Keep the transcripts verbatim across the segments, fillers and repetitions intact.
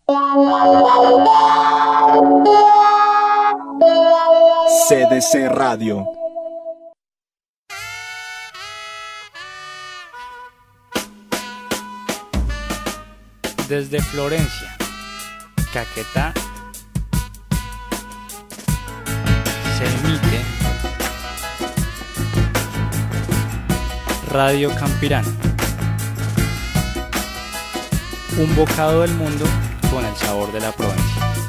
C D C Radio. Desde Florencia, Caquetá, se emite Radio Campirana, un bocado del mundo con el sabor de la Provencia.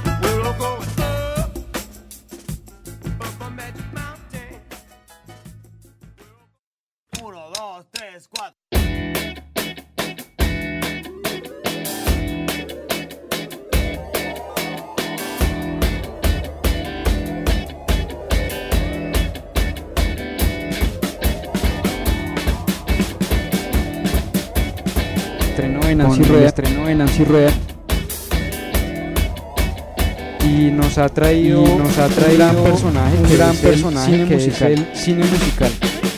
Uno, dos, tres, cuatro. Estrenó en Nancy Rueda, estrenó en Nancy Rueda y nos ha traído, y nos ha traído un gran personaje, un gran personaje que es el cine musical.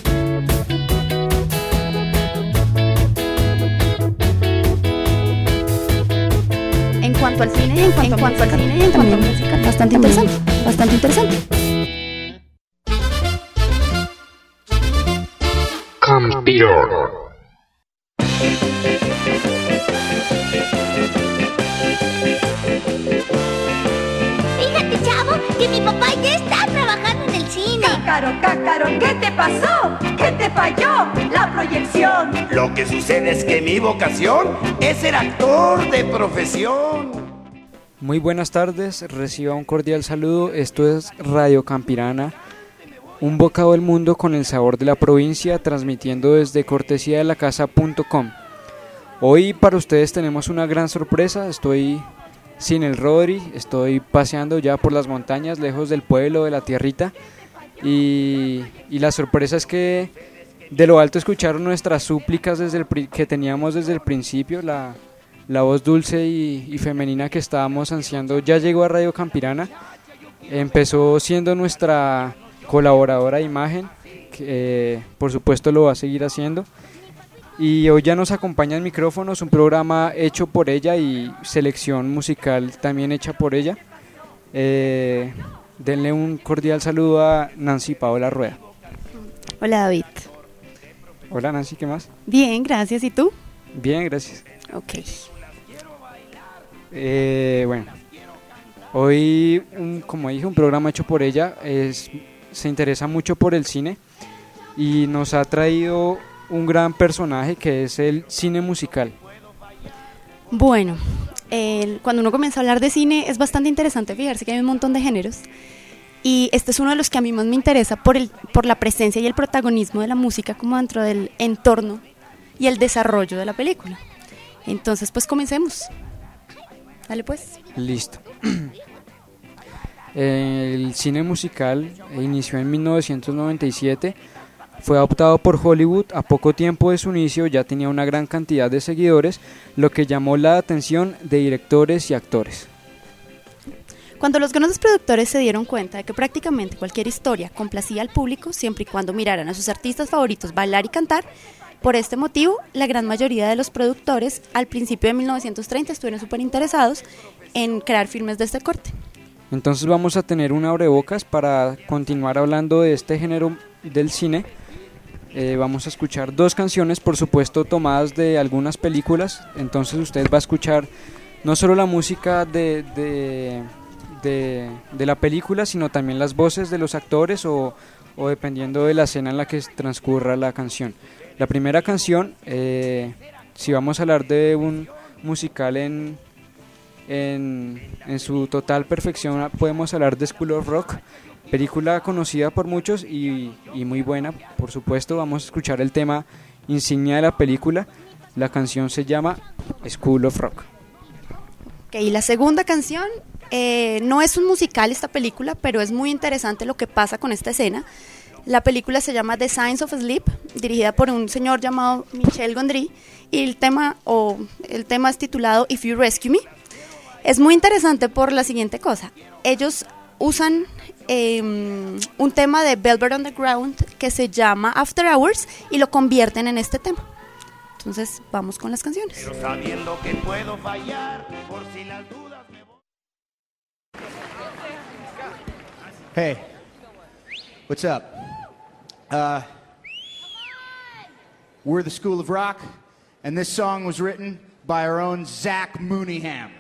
En cuanto al cine, en cuanto, en cuanto al cine, en cuanto a música, bastante interesante, bastante interesante. Campirana. Fíjate, chavo, que mi papá ya está trabajando en el cine. Cácaro, cácaro, ¿qué te pasó? ¿Qué te falló? La proyección. Lo que sucede es que mi vocación es ser actor de profesión. Muy buenas tardes, reciba un cordial saludo. Esto es Radio Campirana, un bocado del mundo con el sabor de la provincia, transmitiendo desde cortesía de la casa punto com. Hoy para ustedes tenemos una gran sorpresa. Estoy sin el Rodri, estoy paseando ya por las montañas, lejos del pueblo, de la tierrita, y, y la sorpresa es que de lo alto escucharon nuestras súplicas desde el, que teníamos desde el principio. La, la voz dulce y, y femenina que estábamos ansiando ya llegó a Radio Campirana. Empezó siendo nuestra colaboradora de imagen, que eh, por supuesto lo va a seguir haciendo, y hoy ya nos acompaña en micrófonos, un programa hecho por ella y selección musical también hecha por ella. Eh, denle un cordial saludo a Nancy Paola Rueda. Hola, David. Hola, Nancy, ¿qué más? Bien, gracias, ¿y tú? Bien, gracias. Ok. Eh, bueno, hoy, un, como dije, un programa hecho por ella. Es, se interesa mucho por el cine y nos ha traído un gran personaje que es el cine musical. Bueno, el, cuando uno comienza a hablar de cine es bastante interesante fijarse que hay un montón de géneros, y este es uno de los que a mí más me interesa por, el, por la presencia y el protagonismo de la música como dentro del entorno y el desarrollo de la película. Entonces pues comencemos. Dale pues. Listo. El cine musical inició en mil novecientos noventa y siete, fue adoptado por Hollywood. A poco tiempo de su inicio ya tenía una gran cantidad de seguidores, lo que llamó la atención de directores y actores. Cuando los grandes productores se dieron cuenta de que prácticamente cualquier historia complacía al público siempre y cuando miraran a sus artistas favoritos bailar y cantar, por este motivo, la gran mayoría de los productores al principio de mil novecientos treinta estuvieron súper interesados en crear filmes de este corte. Entonces vamos a tener un abrebocas para continuar hablando de este género del cine. Eh, vamos a escuchar dos canciones, por supuesto tomadas de algunas películas. Entonces usted va a escuchar no solo la música de, de, de, de la película, sino también las voces de los actores o, o dependiendo de la escena en la que transcurra la canción. La primera canción, eh, si vamos a hablar de un musical en, en, en su total perfección, podemos hablar de School of Rock, película conocida por muchos y, y muy buena, por supuesto. Vamos a escuchar el tema insignia de la película. La canción se llama School of Rock. Ok, y la segunda canción, eh, no es un musical esta película, pero es muy interesante lo que pasa con esta escena. La película se llama The Science of Sleep, dirigida por un señor llamado Michel Gondry, y el tema, o el tema es titulado If You Rescue Me. Es muy interesante por la siguiente cosa. Ellos usan eh, un tema de Velvet Underground que se llama After Hours y lo convierten en este tema. Entonces vamos con las canciones. Pero sabiendo que puedo fallar, por si las dudas me voy. Hey, what's up? Uh, we're the School of Rock, and this song was written by our own Zach Mooneyham.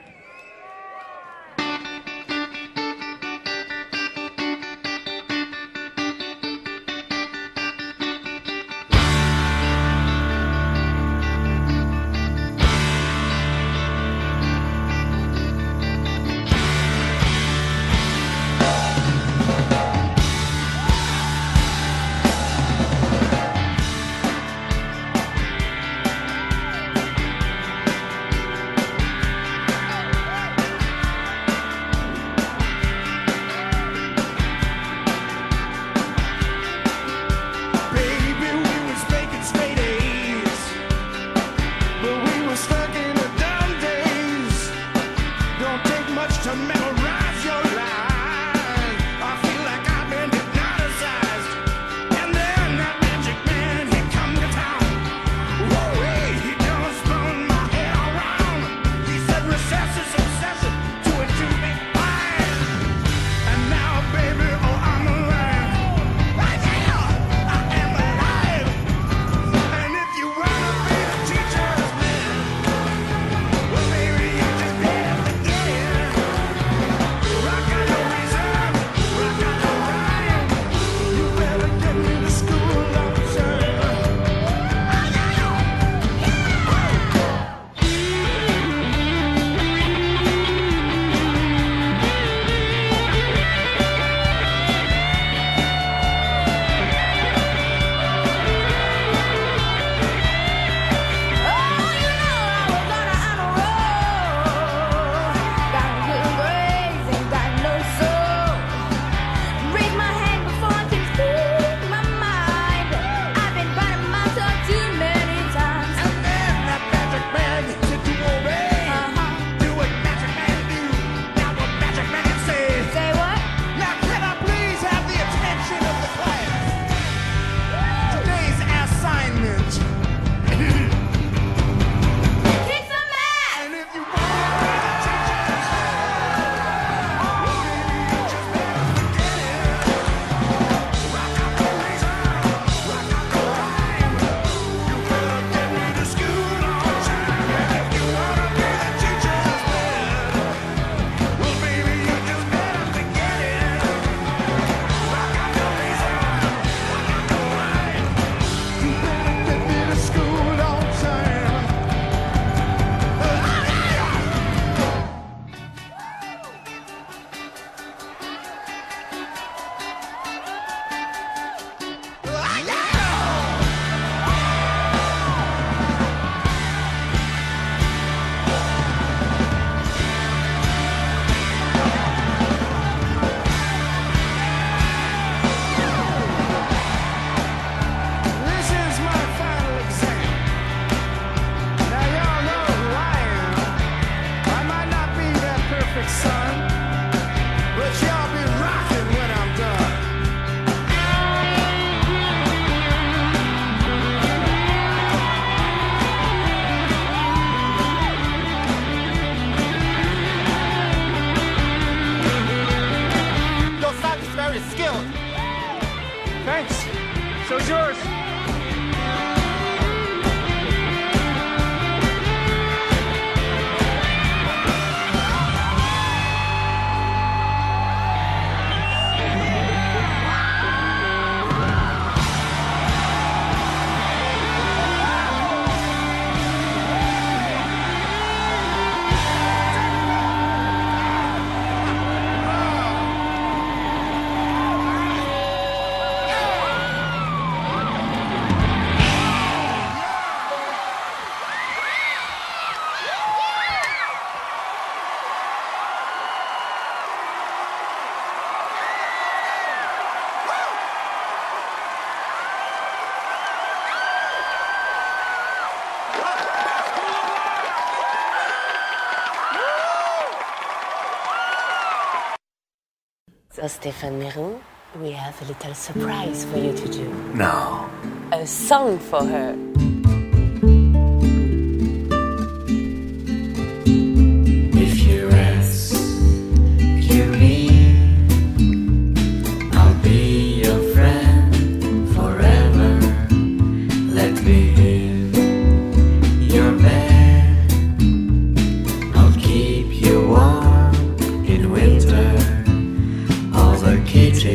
So, Stéphane Merou, we have a little surprise for you to do. No. A song for her.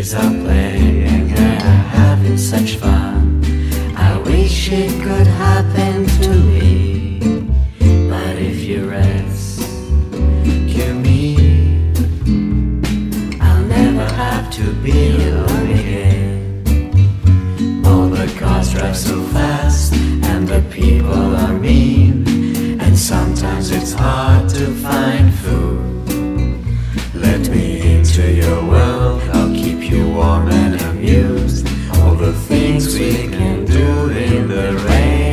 Kids are playing and having such fun. I wish it could happen to me, but if you rescue me, I'll never have to be alone again. All the cars drive so fast and the people are mean, and sometimes it's hard to find food. Let me into your world, I'll keep you warm and amused. All the things we can do in the rain.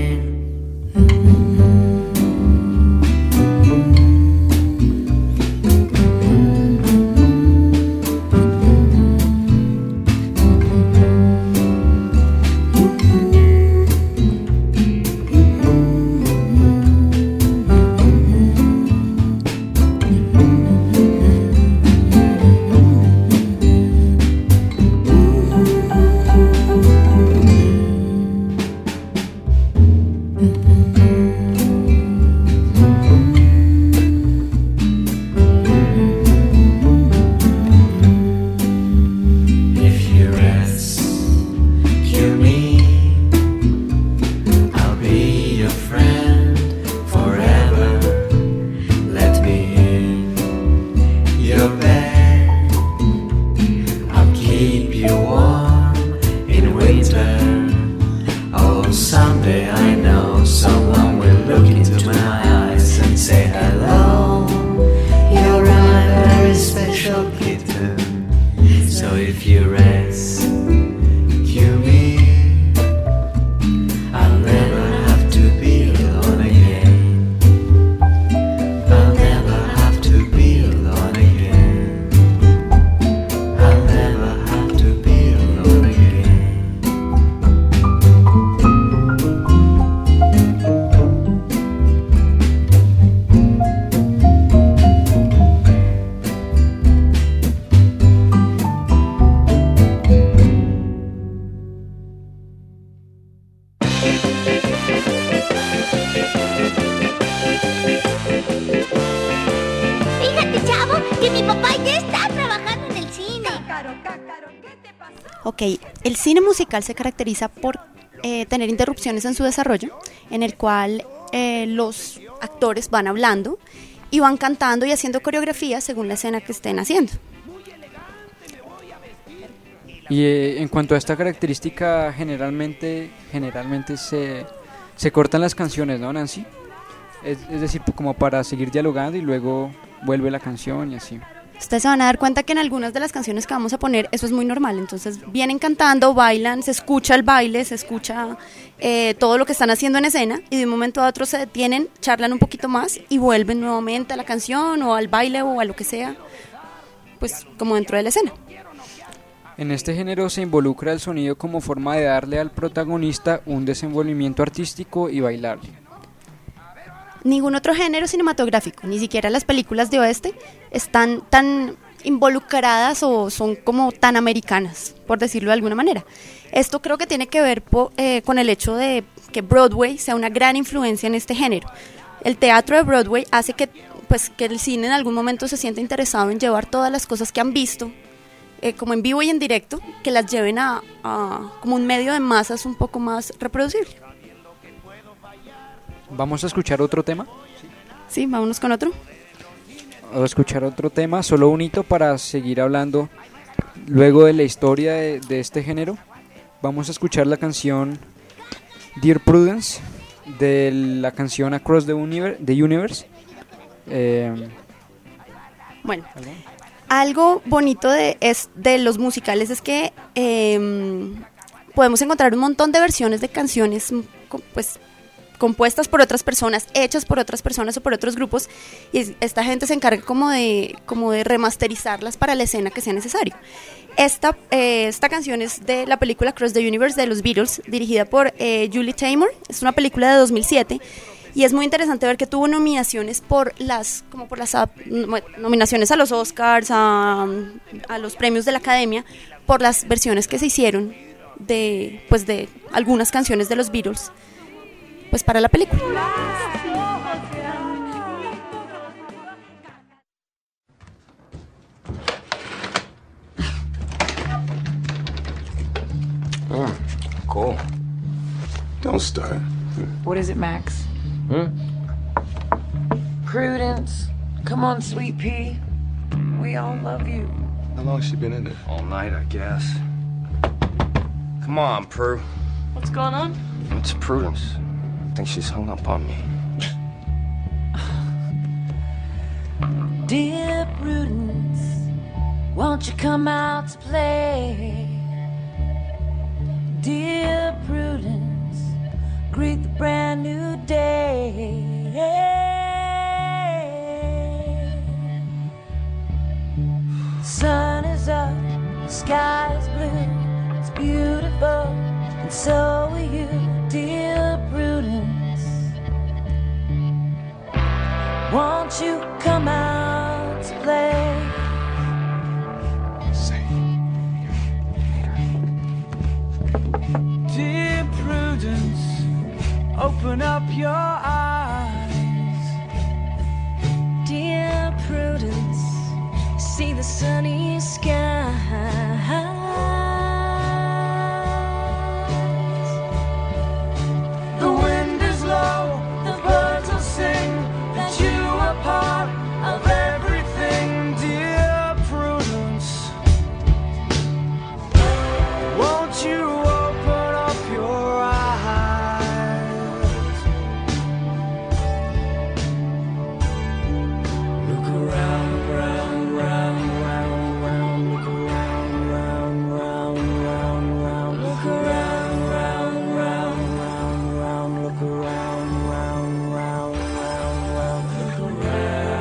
Ok, el cine musical se caracteriza por eh, tener interrupciones en su desarrollo, en el cual eh, los actores van hablando y van cantando y haciendo coreografías según la escena que estén haciendo. Y eh, en cuanto a esta característica, generalmente generalmente se, se cortan las canciones, ¿no, Nancy? Es, es decir, como para seguir dialogando y luego vuelve la canción y así. Ustedes se van a dar cuenta que en algunas de las canciones que vamos a poner eso es muy normal, entonces vienen cantando, bailan, se escucha el baile, se escucha eh, todo lo que están haciendo en escena y de un momento a otro se detienen, charlan un poquito más y vuelven nuevamente a la canción o al baile o a lo que sea, pues como dentro de la escena. En este género se involucra el sonido como forma de darle al protagonista un desenvolvimiento artístico y bailable. Ningún otro género cinematográfico, ni siquiera las películas de oeste, están tan involucradas o son como tan americanas, por decirlo de alguna manera. Esto creo que tiene que ver po, eh, con el hecho de que Broadway sea una gran influencia en este género. El teatro de Broadway hace que, pues, que el cine en algún momento se sienta interesado en llevar todas las cosas que han visto, eh, como en vivo y en directo, que las lleven a, a como un medio de masas un poco más reproducible. ¿Vamos a escuchar otro tema? Sí, vámonos con otro. Vamos a escuchar otro tema, solo un hito para seguir hablando luego de la historia de, de este género. Vamos a escuchar la canción Dear Prudence de la canción Across the Universe. The Universe. Eh, bueno, ¿algo? algo bonito de, es, de los musicales es que eh, podemos encontrar un montón de versiones de canciones, pues, compuestas por otras personas, hechas por otras personas o por otros grupos, y esta gente se encarga como de, como de remasterizarlas para la escena que sea necesario. Esta, eh, esta canción es de la película Across the Universe de los Beatles, dirigida por eh, Julie Taymor. Es una película de dos mil siete y es muy interesante ver que tuvo nominaciones por las, como por las nominaciones a los Oscars, a, a los premios de la Academia, por las versiones que se hicieron de, pues de algunas canciones de los Beatles, pues para la película. Cole. Don't start. What is it, Max? Hmm? Prudence. Come on, sweet pea. We all love you. How long has she been in there? All night, I guess. Come on, Prue. What's going on? It's Prudence. I think she's hung up on me. Dear Prudence, won't you come out to play? Dear Prudence, greet the brand new day. The sun is up, the sky is blue, it's beautiful, and so are you, dear Prudence. Won't you come out to play? Dear Prudence, open up your eyes. Dear Prudence, see the sunny skies. The wind is low, the birds will sing that you are part of everything, dear Prudence. Won't you open up your eyes? Look around, round, round, round, round. Look around, round, round, round, round. Look around, round, round, round, round. Look around, round, round, round, round. Look around.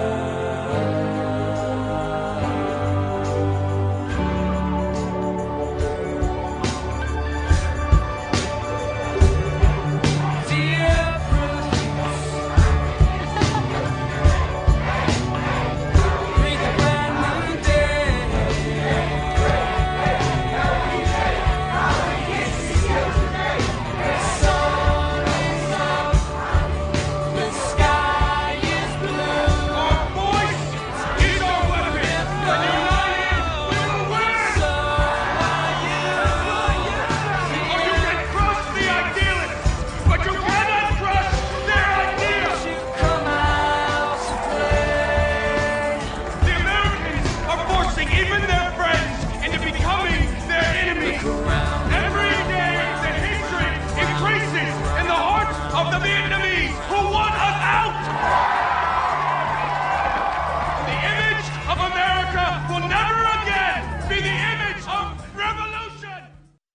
Dear Prudence, greet the brand new day. The sun is up, the sky is blue. Our voice is our weapon, and united we will win. So are you. Oh, you can crush the idealists, but you cannot crush their ideas. You come out to play. The Americans are forcing even their friends into becoming their enemies. Every day the history increases in the hearts of the Vietnamese who want us out. The image of America will never again be the image of revolution.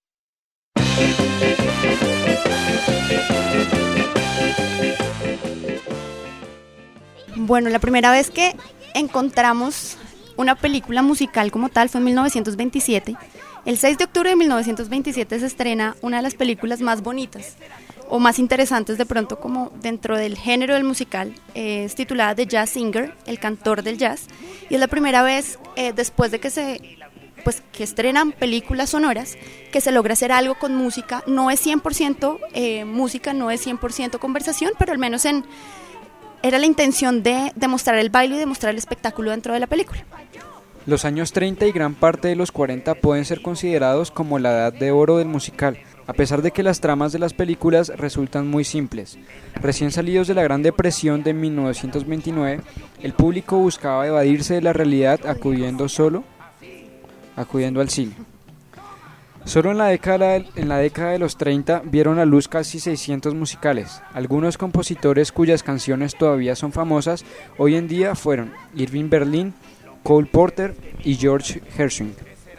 Bueno, la primera vez que encontramos una película musical como tal fue en mil novecientos veintisiete. El seis de octubre de mil novecientos veintisiete se estrena una de las películas más bonitas o más interesantes de pronto como dentro del género del musical. Eh, es titulada The Jazz Singer, el cantor del jazz, y es la primera vez eh, después de que se pues que estrenan películas sonoras que se logra hacer algo con música. No es cien por ciento eh, música, no es cien por ciento conversación, pero al menos en era la intención de demostrar el baile y demostrar el espectáculo dentro de la película. Los años treinta y gran parte de los cuarenta pueden ser considerados como la edad de oro del musical, a pesar de que las tramas de las películas resultan muy simples. Recién salidos de la Gran Depresión de mil novecientos veintinueve, el público buscaba evadirse de la realidad acudiendo solo, acudiendo al cine. Solo en la década, en la década de los treinta vieron a luz casi seiscientos musicales. Algunos compositores cuyas canciones todavía son famosas hoy en día fueron Irving Berlin, Cole Porter y George Gershwin.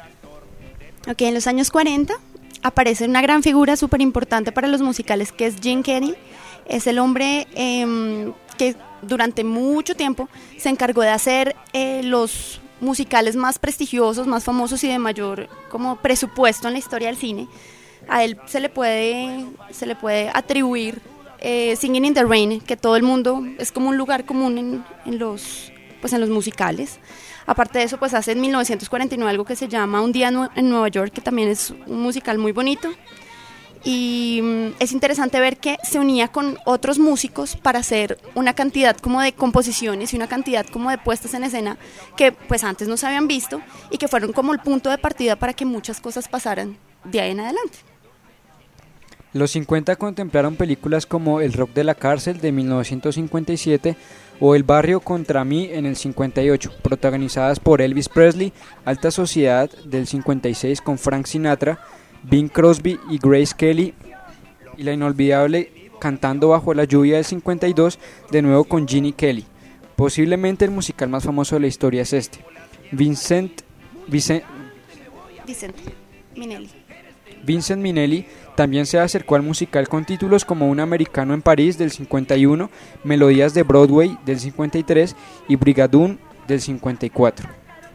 Ok, en los años cuarenta aparece una gran figura súper importante para los musicales que es Gene Kelly. Es el hombre eh, que durante mucho tiempo se encargó de hacer eh, los musicales más prestigiosos, más famosos y de mayor como presupuesto en la historia del cine. A él se le puede, se le puede atribuir eh, Singing in the Rain, que todo el mundo es como un lugar común en, en, los, pues en los musicales. Aparte de eso, pues hace en mil novecientos cuarenta y nueve algo que se llama Un día en Nueva York, que también es un musical muy bonito. Y mm, es interesante ver que se unía con otros músicos para hacer una cantidad como de composiciones y una cantidad como de puestas en escena que pues antes no se habían visto y que fueron como el punto de partida para que muchas cosas pasaran de ahí en adelante. Los cincuenta contemplaron películas como El rock de la cárcel de mil novecientos cincuenta y siete o El barrio contra mí en el cincuenta y ocho, protagonizadas por Elvis Presley, Alta Sociedad del cincuenta y seis con Frank Sinatra, Bing Crosby y Grace Kelly, y la inolvidable Cantando bajo la lluvia del cincuenta y dos, de nuevo con Gene Kelly. Posiblemente el musical más famoso de la historia es este. Vincent, Vicen, Vincent Minnelli. Vincent Minnelli también se acercó al musical con títulos como Un americano en París del cincuenta y uno, Melodías de Broadway del cincuenta y tres y Brigadoon del cincuenta y cuatro.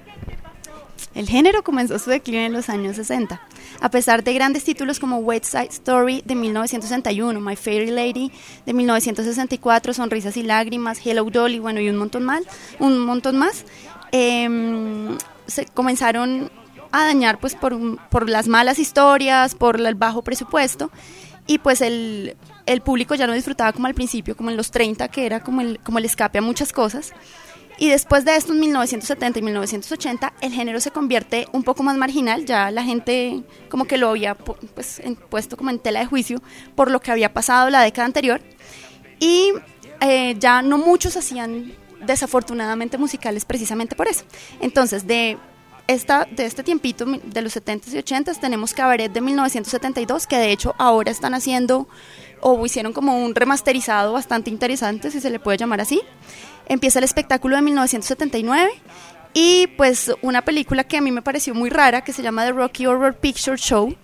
El género comenzó su declive en los años sesenta. A pesar de grandes títulos como West Side Story de mil novecientos sesenta y uno, My Fair Lady de mil novecientos sesenta y cuatro, Sonrisas y Lágrimas, Hello Dolly, bueno, y un montón más, un montón más, eh, se comenzaron a dañar pues por, un, por las malas historias, por el bajo presupuesto, y pues el, el público ya no disfrutaba como al principio, como en los treinta, que era como el, como el escape a muchas cosas. Y después de esto, en mil novecientos setenta y mil novecientos ochenta, el género se convierte un poco más marginal, ya la gente como que lo había pues, puesto como en tela de juicio por lo que había pasado la década anterior, y eh, ya no muchos hacían desafortunadamente musicales precisamente por eso. Entonces, de, esta, de este tiempito, de los setentas y ochentas, tenemos Cabaret de mil novecientos setenta y dos, que de hecho ahora están haciendo, o hicieron como un remasterizado bastante interesante, si se le puede llamar así. Empieza El Espectáculo de mil novecientos setenta y nueve y pues una película que a mí me pareció muy rara, que se llama The Rocky Horror Picture Show.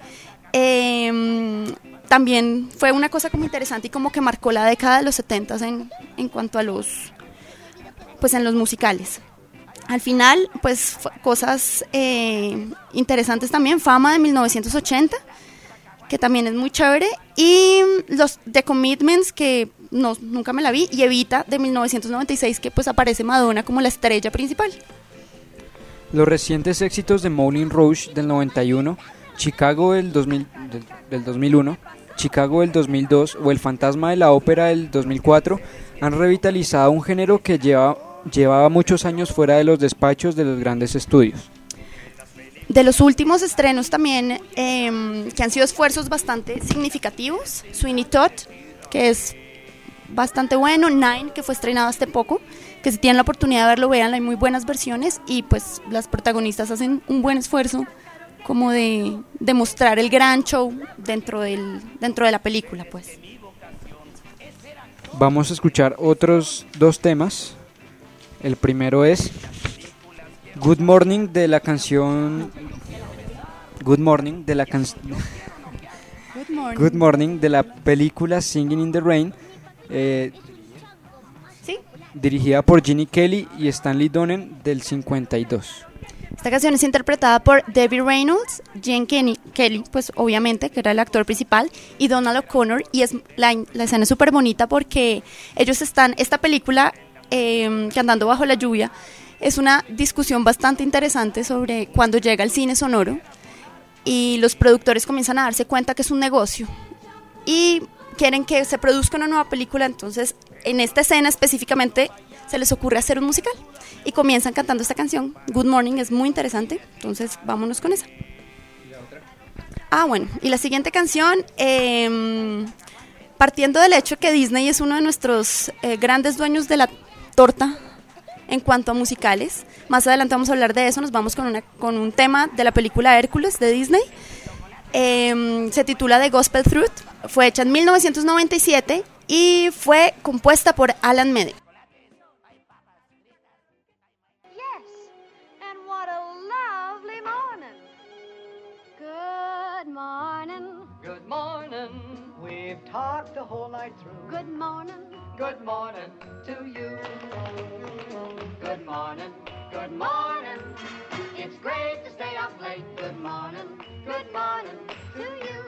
Eh, también fue una cosa como interesante y como que marcó la década de los setentas en, en cuanto a los, pues en los musicales. Al final, pues cosas eh, interesantes también, Fama de mil novecientos ochenta, que también es muy chévere, y los The Commitments, que no, nunca me la vi, y Evita de mil novecientos noventa y seis, que pues aparece Madonna como la estrella principal. Los recientes éxitos de Moulin Rouge del noventa y uno, Chicago del, dos mil, del, del dos mil uno, Chicago del dos mil dos o El Fantasma de la Ópera del dos mil cuatro han revitalizado un género que lleva, llevaba muchos años fuera de los despachos de los grandes estudios. De los últimos estrenos también, eh, que han sido esfuerzos bastante significativos, Sweeney Todd, que es bastante bueno, Nine, que fue estrenado hace poco, que si tienen la oportunidad de verlo, vean, hay muy buenas versiones, y pues las protagonistas hacen un buen esfuerzo como de, de mostrar el gran show dentro, del, dentro de la película, pues. Vamos a escuchar otros dos temas. El primero es Good Morning de la canción Good Morning de la canción Good Morning. Good Morning de la película Singing in the Rain, eh, ¿sí? dirigida por Gene Kelly y Stanley Donen del cincuenta y dos. Esta canción es interpretada por Debbie Reynolds, Gene Kenny, Kelly, pues obviamente, que era el actor principal, y Donald O'Connor, y es la, la escena es súper bonita porque ellos están, esta película, eh, Cantando bajo la lluvia, es una discusión bastante interesante sobre cuando llega el cine sonoro y los productores comienzan a darse cuenta que es un negocio y quieren que se produzca una nueva película. Entonces, en esta escena específicamente se les ocurre hacer un musical y comienzan cantando esta canción, Good Morning, es muy interesante, entonces vámonos con esa. Ah, bueno, y la siguiente canción, eh, partiendo del hecho que Disney es uno de nuestros eh, grandes dueños de la torta en cuanto a musicales, más adelante vamos a hablar de eso, nos vamos con, una, con un tema de la película Hércules de Disney, eh, se titula The Gospel Truth, fue hecha en mil novecientos noventa y siete y fue compuesta por Alan Medley. Yes, and what a lovely morning. Good morning. Good morning. We've talked the whole night through. Good morning. Good morning to you. Good morning, good morning. It's great to stay up late. Good morning, good morning to you.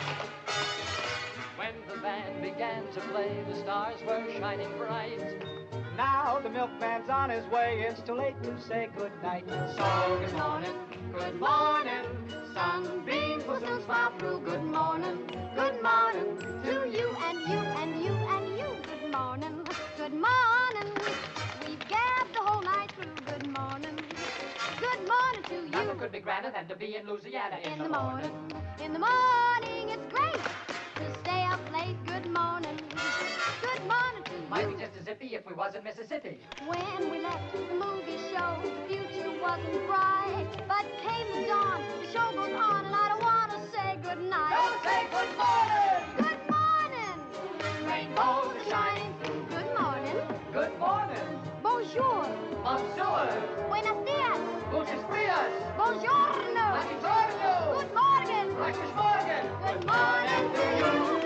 When the band began to play, the stars were shining bright. Now the milkman's on his way. It's too late to say good night. So good morning, good morning. Sunbeams will soon smile through. Good morning, good morning to you and you and you and you. Good morning, good morning. We've gabbed the whole night through. Good morning, good morning to you. Nothing could be grander than to be in Louisiana in, in the, the morning. morning. In the morning, it's great to morning. Good morning to you. Might be just as zippy if we was in Mississippi. When we left the movie show, the future wasn't bright. But came the dawn, the show goes on, and I don't want to say goodnight. Don't say good morning! Good morning! Rainbows are shining through. Good morning. Good morning! Bonjour. Bonjour! Buenos dias. Gutes Frias! Buongiorno. Buongiorno! Good morning. Gutes Morgen! Good morning to you.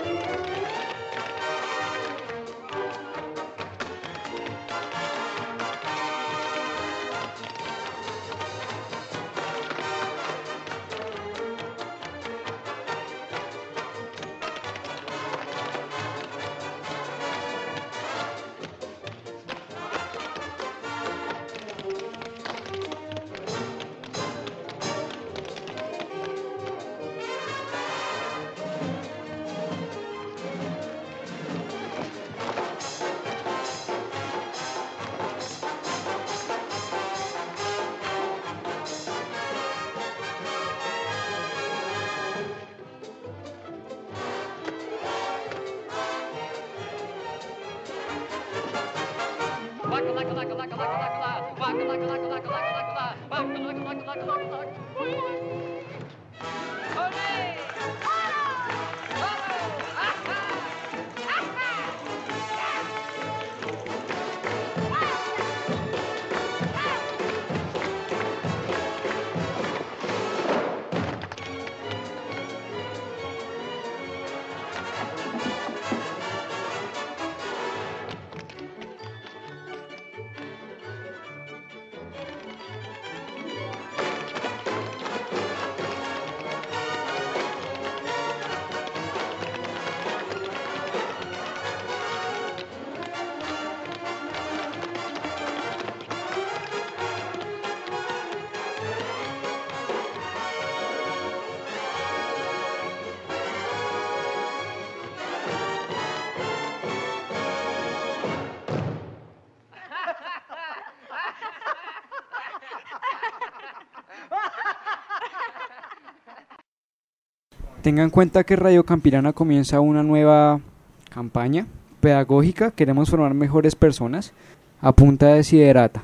Tenga en cuenta que Radio Campirana comienza una nueva campaña pedagógica. Queremos formar mejores personas a punta de desiderata.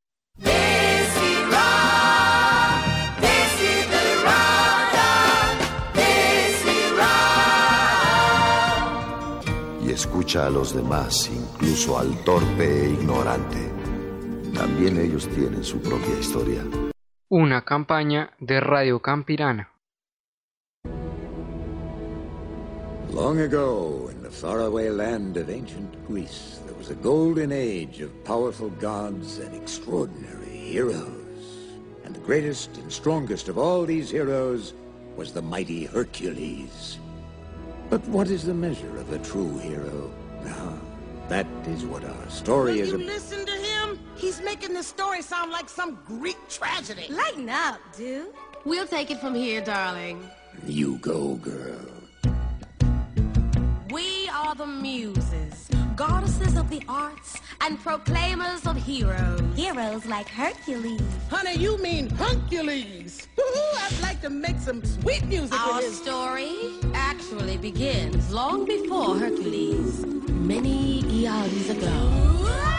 Y escucha a los demás, incluso al torpe e ignorante. También ellos tienen su propia historia. Una campaña de Radio Campirana. Long ago, in the faraway land of ancient Greece, there was a golden age of powerful gods and extraordinary heroes. And the greatest and strongest of all these heroes was the mighty Hercules. But what is the measure of a true hero? Now, that is what our story is about. Will you listen to him? He's making this story sound like some Greek tragedy. Lighten up, dude. We'll take it from here, darling. You go, girl. We are the muses, goddesses of the arts, and proclaimers of heroes. Heroes like Hercules. Honey, you mean Hercules. I'd like to make some sweet music Our with his... story actually begins long before Hercules, many eons ago.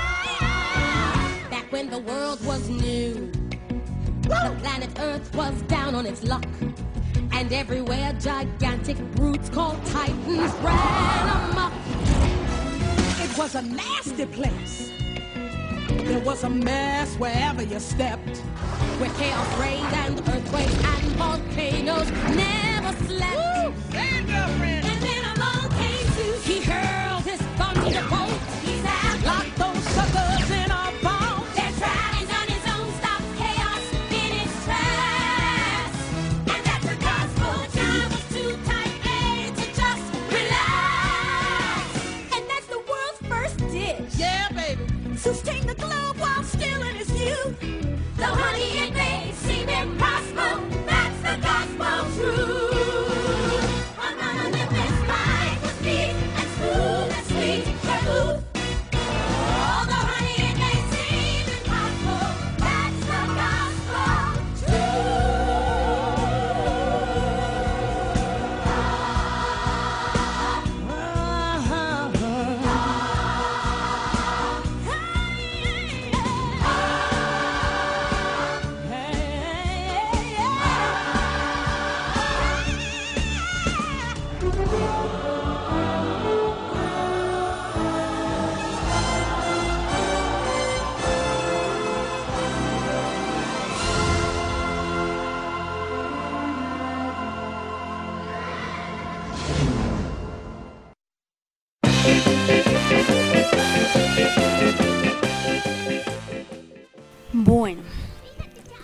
Back when the world was new, the planet Earth was down on its luck. And everywhere gigantic brutes called titans ran amok. It was a nasty place. There was a mess wherever you stepped. Where chaos reigned and earthquakes and volcanoes never slept. Woo! Hey, girlfriend! And then along came Zeus. He hurled his thunderbolt. He said, lock those suckers in a vault. Their tries on his own stop chaos in its tracks. And that the gospel time was too tight A to just relax. And that's the world's first dish. Yeah, baby. Sustain the globe while still in its youth. Though honey and babe seem impossible, that's the gospel truth.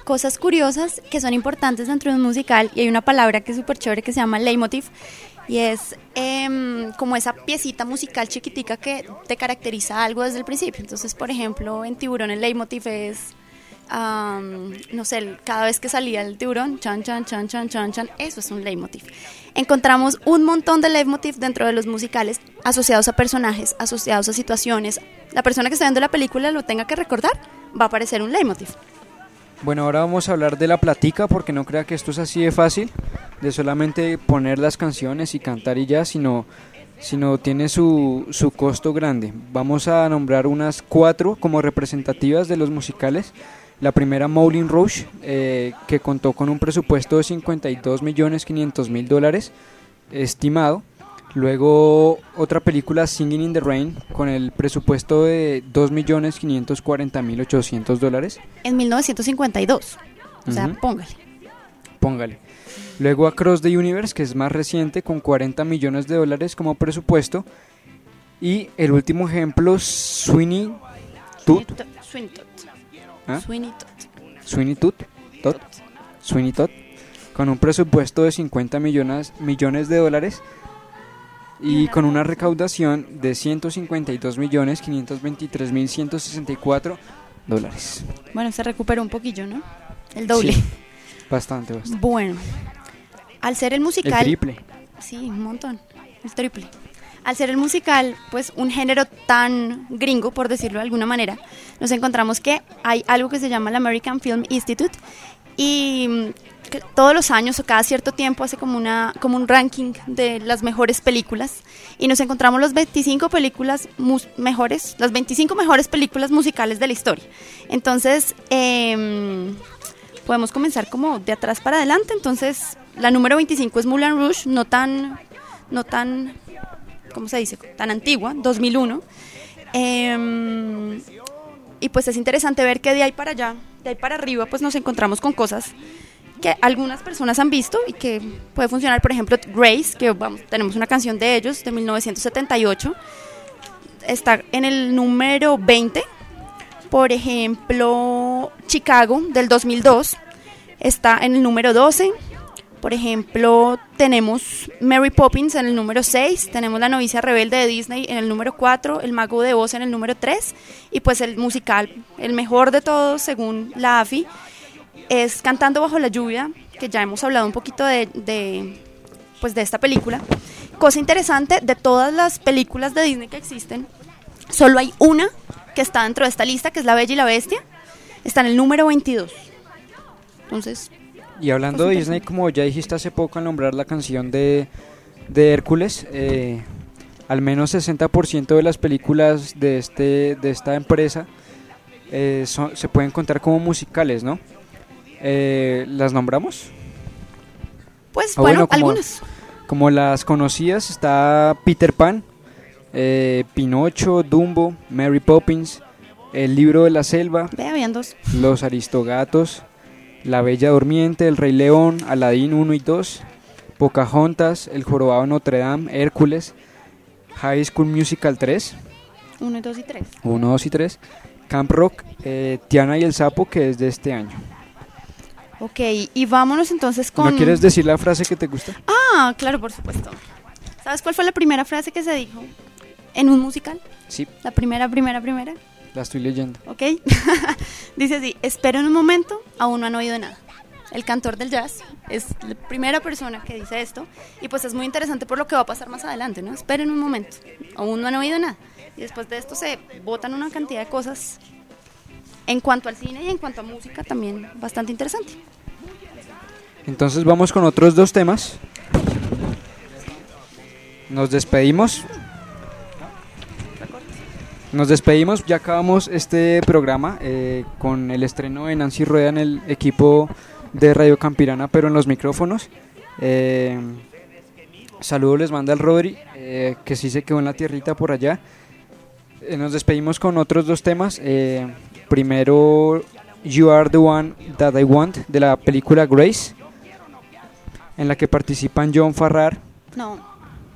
cosas curiosas que son importantes dentro de un musical, y hay una palabra que es súper chévere que se llama leitmotiv, y es eh, como esa piecita musical chiquitica que te caracteriza algo desde el principio. Entonces, por ejemplo, en Tiburón el leitmotiv es, um, no sé, cada vez que salía el tiburón, chan, chan, chan, chan, chan, chan, eso es un leitmotiv. Encontramos un montón de leitmotiv dentro de los musicales asociados a personajes, asociados a situaciones. La persona que está viendo la película lo tenga que recordar, va a aparecer un leitmotiv. Bueno, ahora vamos a hablar de la platica, porque no crea que esto es así de fácil, de solamente poner las canciones y cantar y ya, sino, sino tiene su, su costo grande. Vamos a nombrar unas cuatro como representativas de los musicales. La primera, Moulin Rouge, eh, que contó con un presupuesto de cincuenta y dos millones quinientos mil dólares estimado. Luego otra película, Singing in the Rain, con el presupuesto de dos millones quinientos cuarenta mil ochocientos dólares. En mil novecientos cincuenta y dos, o Uh-huh. sea, póngale. Póngale. Luego Across the Universe, que es más reciente, con cuarenta millones de dólares como presupuesto. Y el último ejemplo, Sweeney Todd. Sweeney Todd. ¿Ah? Sweeney Todd. Sweeney Todd. Todd. Sweeney Todd. Con un presupuesto de cincuenta millones, millones de dólares. Y con una recaudación de ciento cincuenta y dos millones quinientos veintitrés mil ciento sesenta y cuatro dólares. Bueno, se recuperó un poquillo, ¿no? El doble. Sí, bastante, bastante. Bueno, al ser el musical... El triple. Sí, un montón, el triple. Al ser el musical, pues un género tan gringo, por decirlo de alguna manera, nos encontramos que hay algo que se llama el American Film Institute, y que todos los años o cada cierto tiempo hace como una como un ranking de las mejores películas, y nos encontramos las veinticinco películas mus- mejores, las veinticinco mejores películas musicales de la historia. Entonces, eh, podemos comenzar como de atrás para adelante. Entonces, la número veinticinco es Moulin Rouge, no tan no tan ¿cómo se dice? Tan antigua, dos mil uno. Eh, y pues es interesante ver que de ahí para allá, de ahí para arriba, pues nos encontramos con cosas que algunas personas han visto y que puede funcionar. Por ejemplo, Grace, que vamos, tenemos una canción de ellos de mil novecientos setenta y ocho, está en el número veinte. Por ejemplo, Chicago del dos mil dos está en el número doce. Por ejemplo, tenemos Mary Poppins en el número seis, tenemos La novicia rebelde de Disney en el número cuatro, El mago de Oz en el número tres, y pues el musical, el mejor de todos según la A F I, es Cantando bajo la lluvia, que ya hemos hablado un poquito de, de, pues de esta película. Cosa interesante, de todas las películas de Disney que existen, solo hay una que está dentro de esta lista, que es La Bella y la Bestia, está en el número veintidós. Entonces... Y hablando de Disney, como ya dijiste hace poco al nombrar la canción de, de Hércules, eh, al menos sesenta por ciento de las películas de, este, de esta empresa eh, son, se pueden contar como musicales, ¿no? Eh, ¿Las nombramos? Pues ah, bueno, bueno como, algunas. Como las conocidas, está Peter Pan, eh, Pinocho, Dumbo, Mary Poppins, El libro de la selva, Ve, habían dos. Los Aristogatos, La Bella Durmiente, El Rey León, Aladín uno y dos, Pocahontas, El Jorobado de Notre Dame, Hércules, High School Musical tres, uno, dos y tres. uno, dos y tres, Camp Rock, eh, Tiana y el Sapo, que es de este año. Ok, y vámonos entonces con... ¿No quieres decir la frase que te gusta? Ah, claro, por supuesto. ¿Sabes cuál fue la primera frase que se dijo en un musical? Sí. La primera, primera, primera. La estoy leyendo. Ok. Dice así: esperen un momento, aún no han oído nada. El cantor del jazz es la primera persona que dice esto, y pues es muy interesante por lo que va a pasar más adelante, ¿no? Esperen un momento, aún no han oído nada. Y después de esto se botan una cantidad de cosas en cuanto al cine y en cuanto a música también bastante interesante. Entonces vamos con otros dos temas. Nos despedimos. Nos despedimos, ya acabamos este programa eh, con el estreno de Nancy Rueda en el equipo de Radio Campirana, pero en los micrófonos. Eh, saludos les manda el Rodri, eh, que sí se quedó en la tierrita por allá. Eh, nos despedimos con otros dos temas. Eh, primero, You Are the One That I Want, de la película Grace, en la que participan John Farrar. No,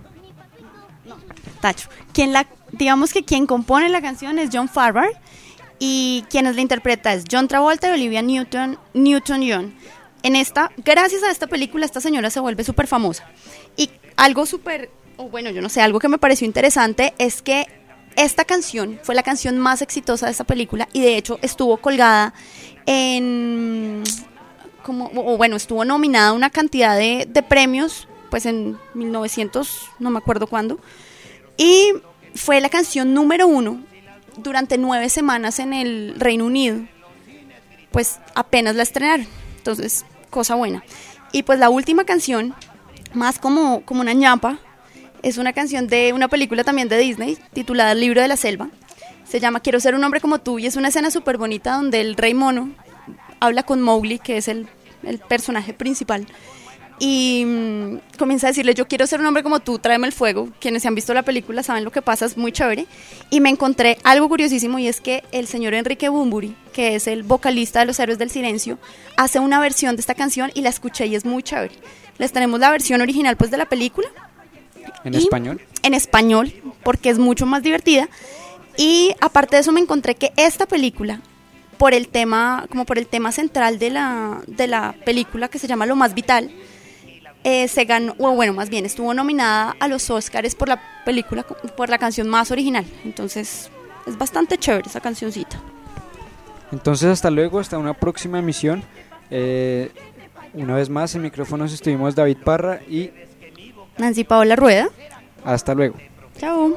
no, tacho. Quien la, digamos que quien compone la canción es John Farrar, y quienes la interpreta es John Travolta y Olivia Newton Newton-John. En esta, gracias a esta película, esta señora se vuelve súper famosa. Y algo súper, o bueno, yo no sé, algo que me pareció interesante es que esta canción fue la canción más exitosa de esta película y de hecho estuvo colgada en, como, o bueno, estuvo nominada a una cantidad de, de premios, pues en mil novecientos, no me acuerdo cuándo, y fue la canción número uno durante nueve semanas en el Reino Unido, pues apenas la estrenaron, entonces, cosa buena. Y pues la última canción, más como, como una ñapa, es una canción de una película también de Disney, titulada El libro de la selva. Se llama Quiero ser un hombre como tú, y es una escena súper bonita donde el rey mono habla con Mowgli, que es el, el personaje principal, y mmm, comienza a decirle, yo quiero ser un hombre como tú, tráeme el fuego. Quienes se han visto la película saben lo que pasa, es muy chévere. Y me encontré algo curiosísimo, y es que el señor Enrique Bunbury, que es el vocalista de Los Héroes del Silencio, hace una versión de esta canción y la escuché y es muy chévere. Les tenemos la versión original pues de la película. ¿En español? En español, porque es mucho más divertida. Y aparte de eso me encontré que esta película, por el tema, como por el tema central de la, de la película, que se llama Lo Más Vital, eh, se ganó, o bueno, más bien estuvo nominada a los Óscares por la película, por la canción más original. Entonces es bastante chévere esa cancioncita. Entonces hasta luego, hasta una próxima emisión. Eh, una vez más en micrófonos estuvimos David Parra y Nancy Paola Rueda. Hasta luego. Chao.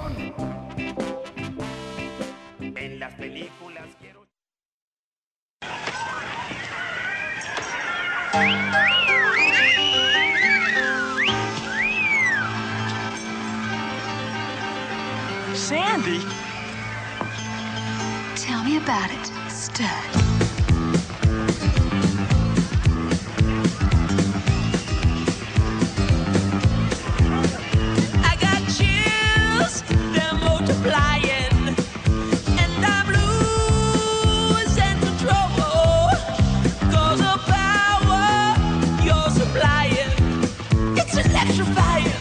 En las películas quiero... Sandy? Tell me about it, Stud. I got chills, they're multiplying, and I'm losing control. 'Cause the power you're supplying, it's electrifying.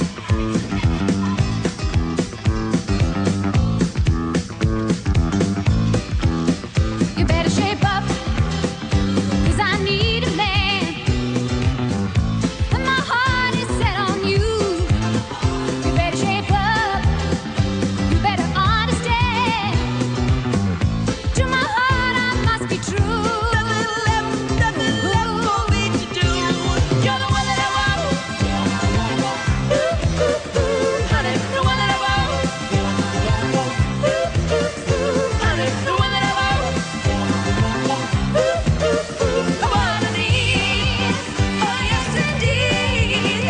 You better shape up, 'cause I need a man, and my heart is set on you. You better shape up, you better understand. To my heart I must be true. Nothing left, nothing left for me to do. You're the one that I want. Ooh, ooh, ooh, honey, the one that I want. Ooh, ooh, ooh, honey, the one that I want. Ooh, ooh, ooh, the one I need. Oh yes indeed.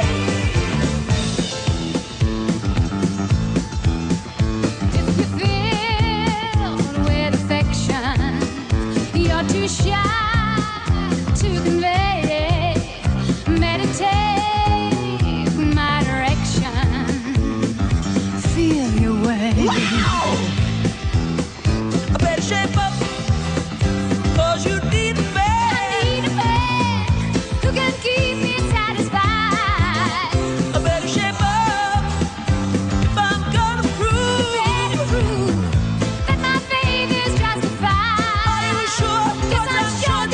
If you filled with affection, you're too shy to convey it. Meditate my direction. Feel your way. Wow! I better shape up, 'cause you need a man. I need a man who can keep me satisfied. I better shape up if I'm gonna prove. Better prove that my faith is justified. Are you sure? 'Cause I'm sure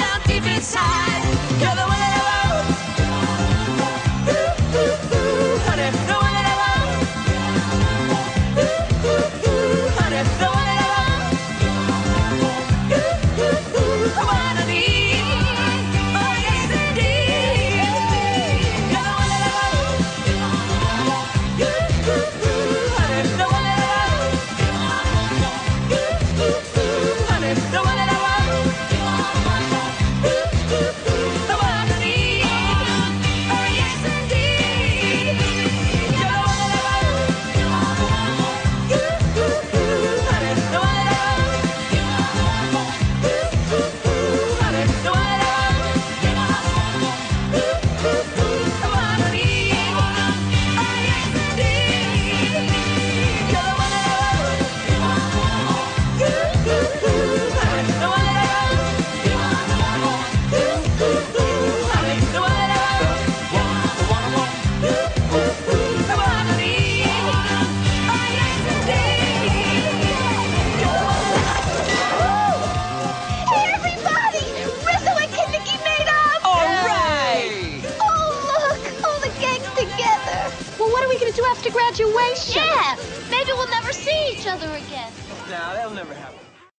graduation. Yeah, maybe we'll never see each other again. No, that'll never happen.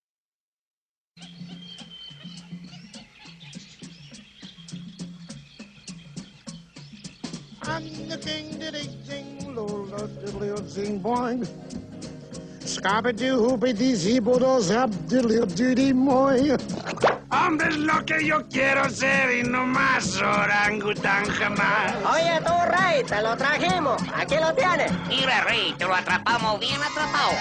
I'm the king, diddy, zing, lola, diddly, zing, boing. Scabby-doo, hoopity, zibodo, zap, diddly, diddy, moy. Hombre, es lo que yo quiero ser y no más orangután jamás. Oye, tú, Rey, te lo trajimos. Aquí lo tienes. Mira, Rey, te lo atrapamos bien atrapado.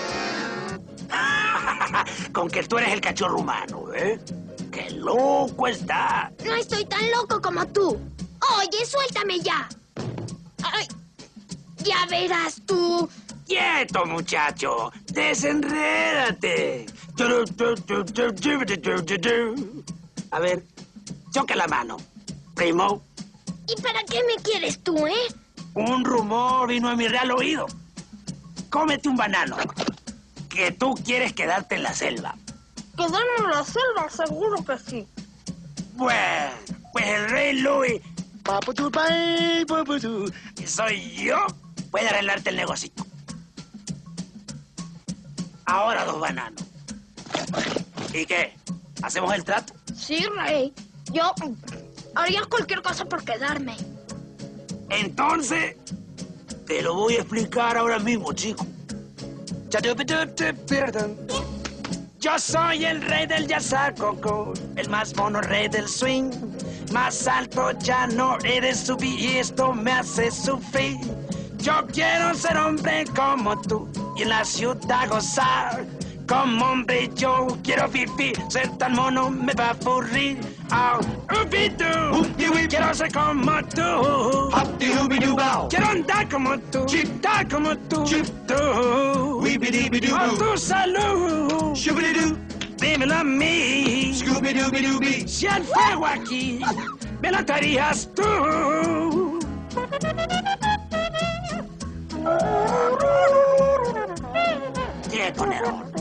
Con que tú eres el cachorro humano, ¿eh? ¡Qué loco está! No estoy tan loco como tú. Oye, suéltame ya. Ay, ya verás tú. ¡Quieto, muchacho! ¡Desenrédate! A ver, choca la mano. Primo. ¿Y para qué me quieres tú, eh? Un rumor vino a mi real oído. Cómete un banano. Que tú quieres quedarte en la selva. ¿Quedarme en la selva? Seguro que sí. Bueno, pues el rey Louis, paputú, pay, paputú, que soy yo, puede arreglarte el negocito. Ahora dos bananos. ¿Y qué? ¿Hacemos el trato? Sí, Rey. Yo haría cualquier cosa por quedarme. Entonces, te lo voy a explicar ahora mismo, chico. Yo soy el rey del yazacoco, el más mono rey del swing. Más alto ya no he de subir y esto me hace sufrir. Yo quiero ser hombre como tú y en la ciudad gozar. Como hombre yo quiero vivir, ser tan mono me va a aburrir. Oh, ubidu, quiero ser como tú. Quiero andar como tú, dar como tú. Tú, por tu salud. Dímelo a mí. Si el fuego aquí me lo traerías tú. Quieto, Nerón.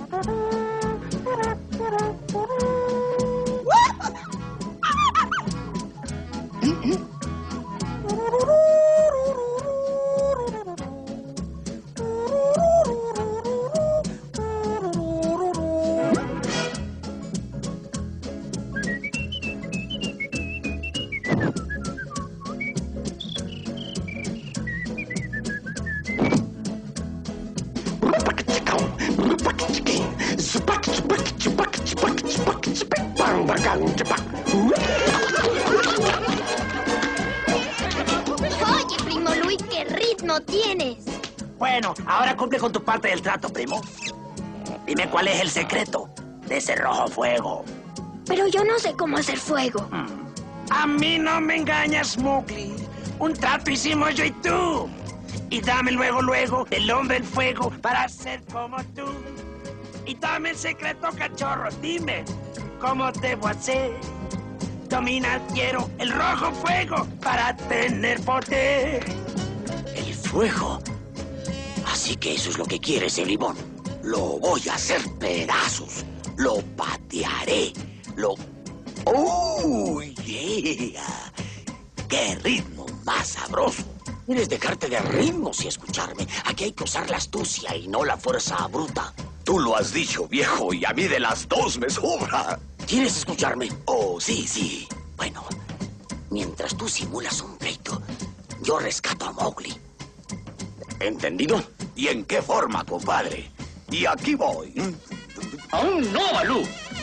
Oye, primo Luis, ¿qué ritmo tienes? Bueno, ahora cumple con tu parte del trato, primo. Dime cuál es el secreto de ese rojo fuego. Pero yo no sé cómo hacer fuego. A mí no me engañas, Mowgli. Un trato hicimos yo y tú. Y dame luego, luego, el hombre en fuego para ser como tú. Y dame el secreto, cachorro. Dime, ¿cómo debo hacer? Dominar quiero el rojo fuego para tener poder. El fuego. Así que eso es lo que quieres, el limón. Lo voy a hacer pedazos. Lo patearé. Lo... ¡Oh, yeah! ¡Qué ritmo más sabroso! Quieres dejarte de ritmos y escucharme. Aquí hay que usar la astucia y no la fuerza bruta. Tú lo has dicho, viejo, y a mí de las dos me sobra. ¿Quieres escucharme? Oh, sí, sí. Bueno, mientras tú simulas un pleito, yo rescato a Mowgli. ¿Entendido? ¿Y en qué forma, compadre? Y aquí voy. ¡Aún no, Balú!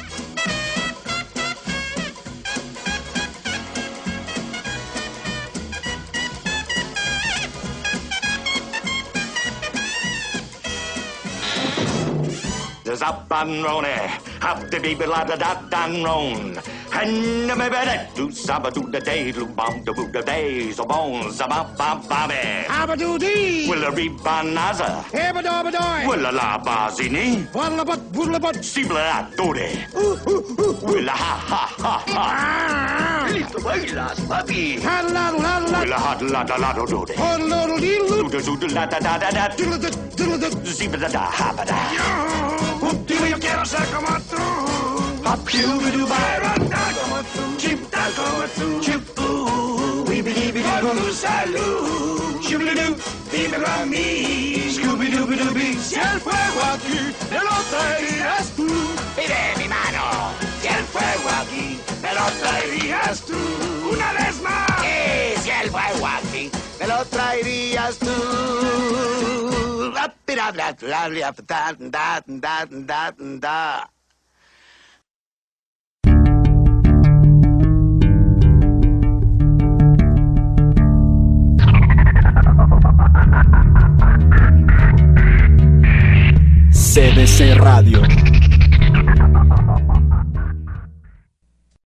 Up and rone, up the baby la da da dan ron, and the baby that do saba do the day, do bum the boot the day, so bones about bam babby. Abadoo dee. Will a rebanaza. Ebadobadoi. Will a la bazini. Waddlebutt, woodlebutt. Sibla dode. Will a ha ha ha ha. Listo bailas, papi. Haddle haddle Will a hot la da la do dode. Hoddle diddle. Do do do la da da da da. Diddle diddle. Sibla da ha ba da. Yo quiero ser como tú. Quiero andar como tú. Chiptar como tú. Por tu salud. Dímelo tráemelo a mí. Scooby-Dooby-Dooby, si el fuego aquí me lo traerías tú. Pide mi mano, si el fuego aquí me lo traerías tú. Una vez más. Sí, si el fuego aquí me lo traerías tú. C D C Radio.